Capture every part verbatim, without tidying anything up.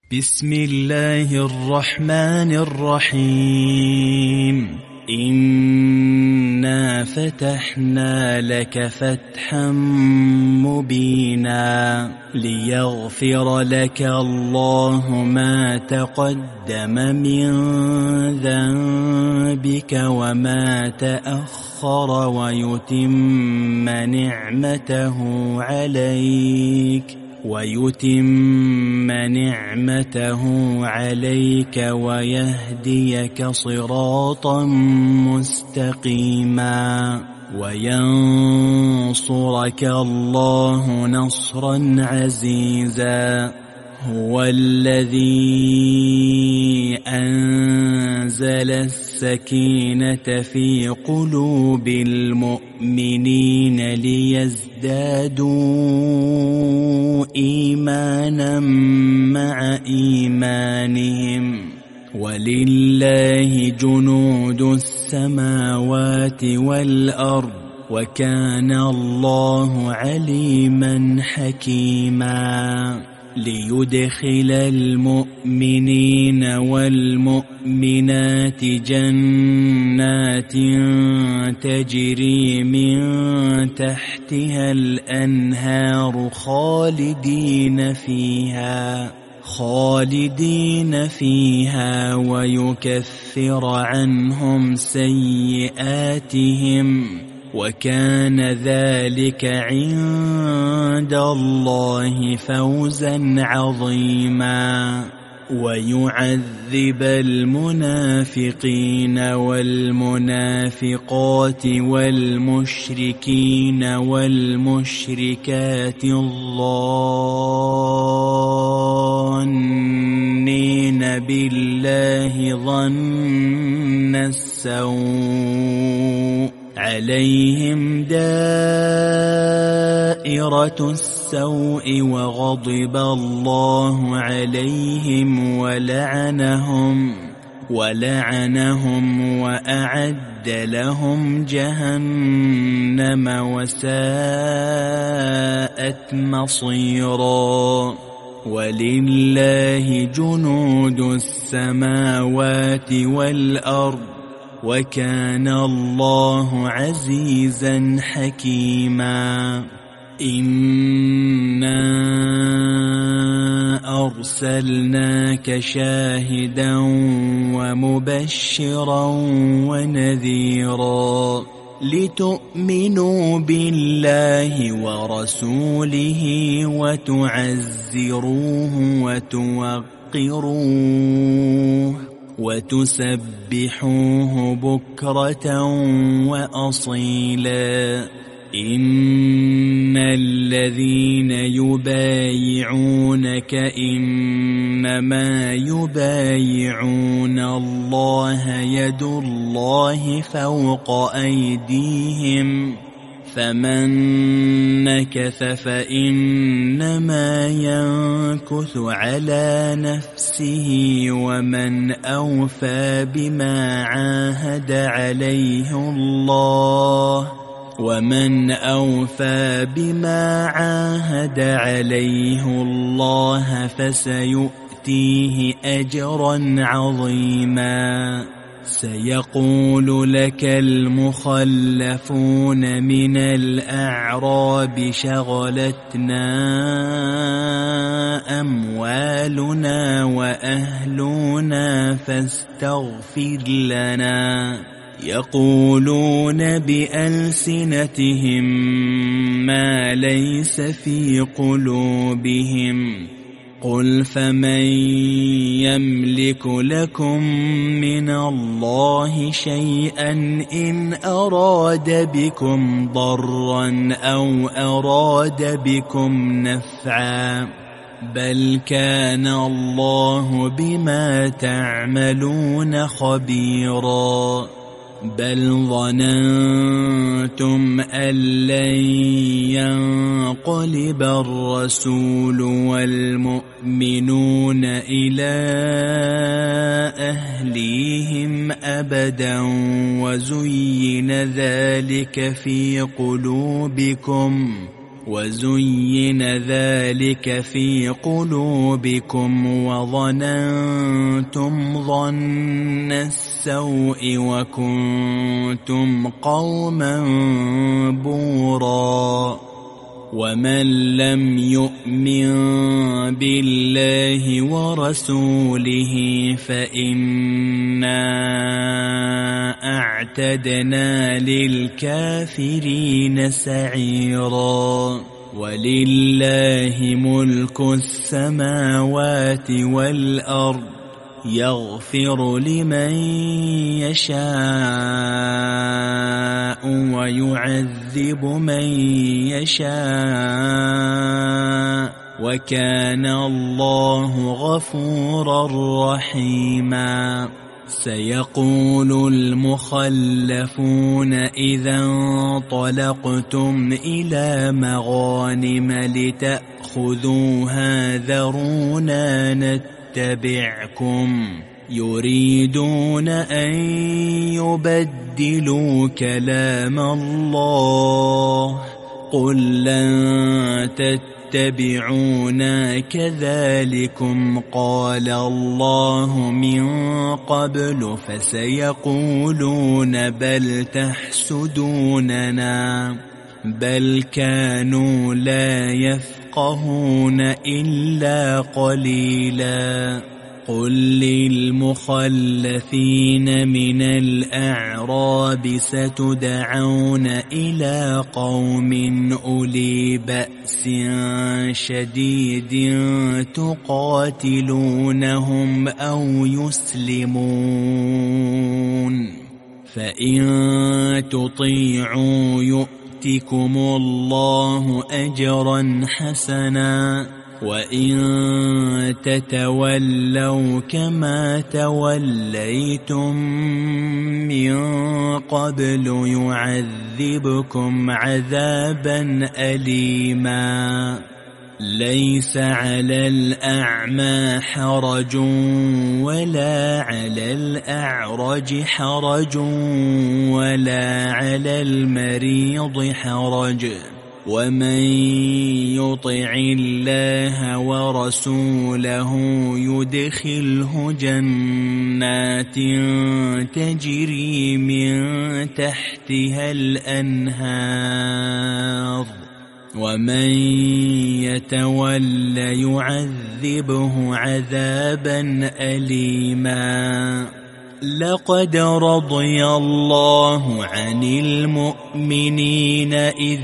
بسم الله الرحمن الرحيم. إنا فتحنا لك فتحا مبينا ليغفر لك الله ما تقدم من ذنبك وما تأخر ويتم نعمته عليك ويتم نعمته عليك ويهديك صراطا مستقيما وينصرك الله نصرا عزيزا. هو الذي أنزل السكينة في قلوب المؤمنين ليزدادوا إيمانا مع إيمانهم ولله جنود السماوات والأرض وكان الله عليما حكيما. ليدخل المؤمنين والمؤمنات جنات تجري من تحتها الأنهار خالدين فيها خالدين فيها ويكفر عنهم سيئاتهم وكان ذلك عند الله فوزا عظيما. ويعذب المنافقين والمنافقات والمشركين والمشركات الظانين بالله ظن السوء عليهم دائرة السوء وغضب الله عليهم ولعنهم ولعنهم وأعد لهم جهنم وساءت مصيرا. ولله جنود السماوات والأرض وكان الله عزيزا حكيما. إنا أرسلناك شاهدا ومبشرا ونذيرا لتؤمنوا بالله ورسوله وتعزروه وتوقروه وتسبحوه بكرة وأصيلا. إن الذين يبايعونك إنما يبايعون الله يد الله فوق أيديهم فمن نكث فإنما ينكث على نفسه ومن أوفى بما عاهد عليه الله ومن أوفى بما عاهد عليه الله فسيؤتيه أجرا عظيما. سيقول لك المخلفون من الأعراب شغلتنا أموالنا وأهلنا فاستغفر لنا. يقولون بألسنتهم ما ليس في قلوبهم قل فمن يملك لكم من الله شيئا إن أراد بكم ضرا أو أراد بكم نفعا بل كان الله بما تعملون خبيرا. بل ظننتم أن لن ينقلب الرسول والمؤمنون إلى أهليهم أبدا وزين ذلك في قلوبكم وزين ذلك في قلوبكم وظننتم ظن السوء وكنتم قوما بورا ومن لم يؤمن بالله ورسوله فإنا أعتدنا للكافرين سعيرا ولله ملك السماوات والأرض يغفر لمن يشاء ويعذب من يشاء وكان الله غفورا رحيما سيقول المخلفون إذا انطلقتم إلى مغانم لتأخذوها ذرونا نتبعكم يريدون أن يبدلوا كلام الله قل لن تتبعونا كذلكم قال الله من قبل فسيقولون بل تحسدوننا بل كانوا لا يفقهون إلا قليلا قل للمخلفين من الأعراب ستدعون إلى قوم أولي بأس شديد تقاتلونهم أو يسلمون فإن تطيعوا يؤتكم الله أجرا حسنا وإن تتولوا كما توليتم من قبل يعذبكم عذابا أليما ليس على الأعمى حرج ولا على الأعرج حرج ولا على المريض حرج ومن يطع الله ورسوله يدخله جنات تجري من تحتها الأنهار ومن يتول يعذبه عذابا أليما لقد رضي الله عن المؤمنين إذ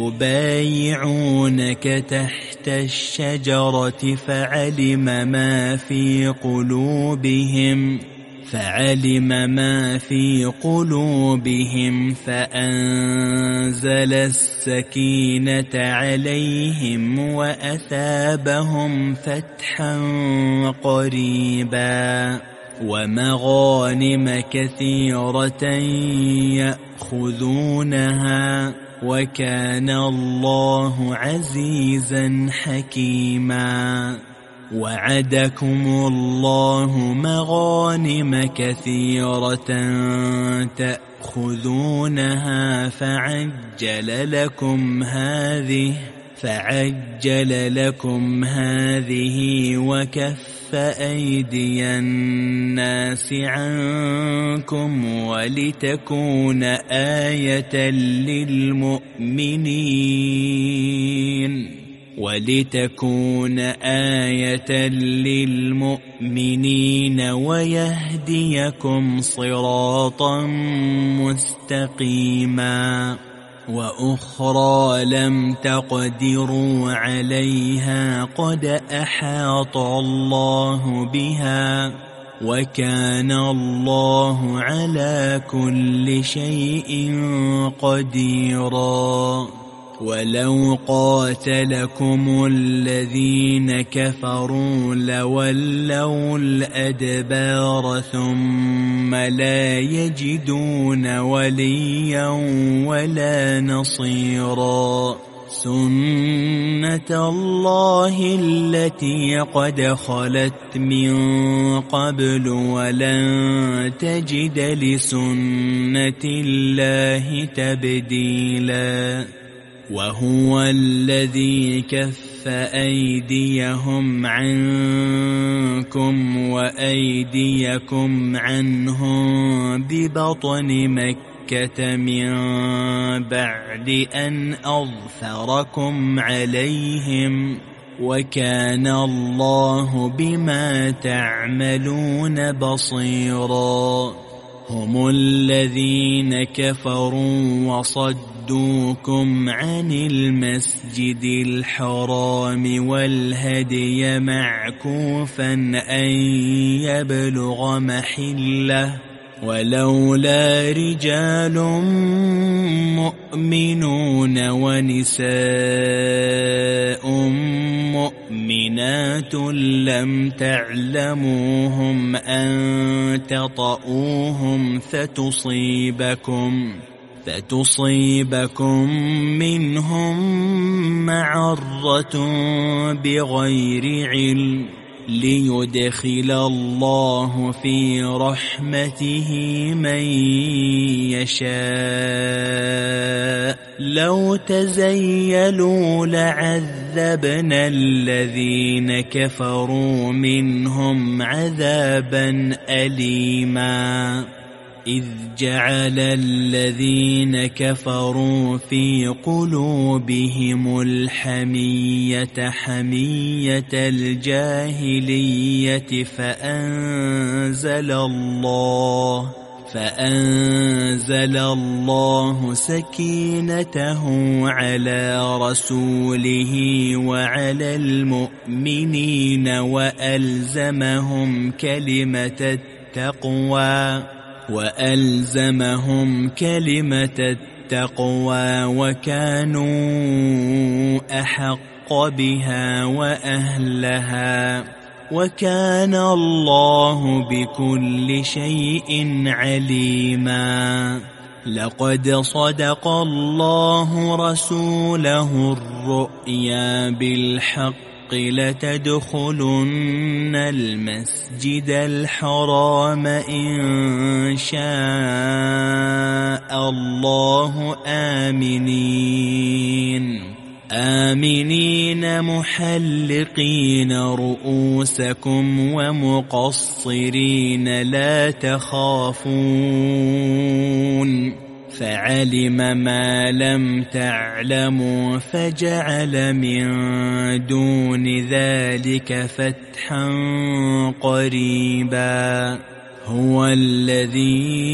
يبايعونك تحت الشجرة فعلم ما في قلوبهم فعلم ما في قلوبهم فأنزل السكينة عليهم وأثابهم فتحا قريبا ومغانم كثيرة يأخذونها وكان الله عزيزا حكيما وعدكم الله مغانم كثيرة تأخذونها فعجل لكم هذه فعجل لكم هذه وكف أيدي الناس عنكم ولتكون آية للمؤمنين ولتكون آية للمؤمنين ويهديكم صراطا مستقيما وأخرى لم تقدروا عليها قد أحاط الله بها وكان الله على كل شيء قديرا ولو قاتلكم الذين كفروا لولوا الأدبار ثم لا يجدون وليا ولا نصيرا سنة الله التي قد خلت من قبل ولن تجد لسنة الله تبديلا وهو الذي كف أيديهم عنكم وأيديكم عنهم ببطن مكة من بعد أن أظفركم عليهم، وكان الله بما تعملون بصيرا. هم الذين كفروا وصدوكم عن المسجد الحرام والهدي معكوفا أن يبلغ محله، ولولا رجال مؤمنون ونساء مؤمنات لم تعلموهم أن تطؤوهم فتصيبكم فتصيبكم منهم معرة بغير علم، ليدخل الله في رحمته من يشاء. لو تزيلوا لعذبنا الذين كفروا منهم عذابا أليما. إذ جعل الذين كفروا في قلوبهم الحمية حمية الجاهلية فأنزل الله فأنزل الله سكينته على رسوله وعلى المؤمنين وألزمهم كلمة التقوى وألزمهم كلمة التقوى وكانوا أحق بها وأهلها، وكان الله بكل شيء عليما. لقد صدق الله رسوله الرؤيا بالحق لتدخلن المسجد الحرام إن شاء الله آمنين آمنين محلقين رؤوسكم ومقصرين لا تخافون، فعلم ما لم تعلموا فجعل من دون ذلك فتحا قريبا. هو الذي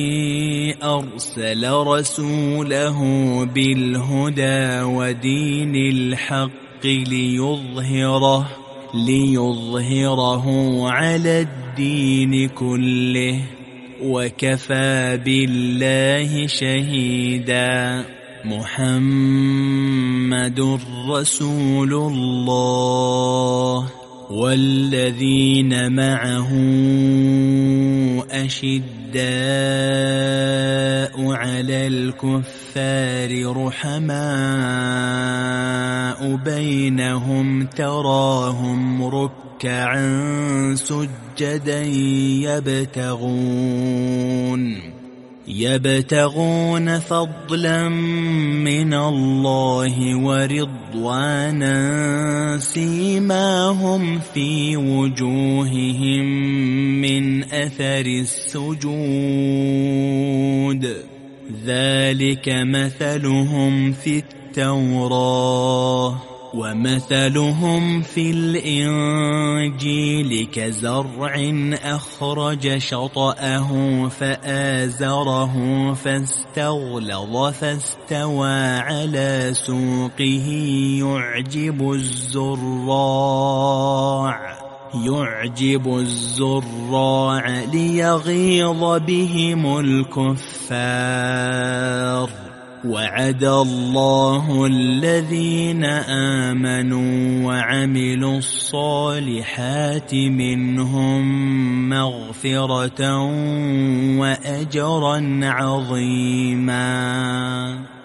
أرسل رسوله بالهدى ودين الحق ليظهره ليظهره على الدين كله، وكفى بالله شهيدا. محمد رسول الله والذين معه أشداء على الكفار رحماء بينهم تراهم ركعا سجدا يبتغون يبتغون فضلا من الله ورضوانا سيماهم في وجوههم من أثر السجود، ذلك مثلهم في التوراة ومثلهم في الإنجيل كزرع أخرج شطأه فآزره فاستغلظ فاستوى على سوقه يعجب الزراع يعجب الزراع ليغيظ بهم الكفار. وعد الله الذين آمنوا وعملوا الصالحات منهم مغفرة وأجرا عظيما.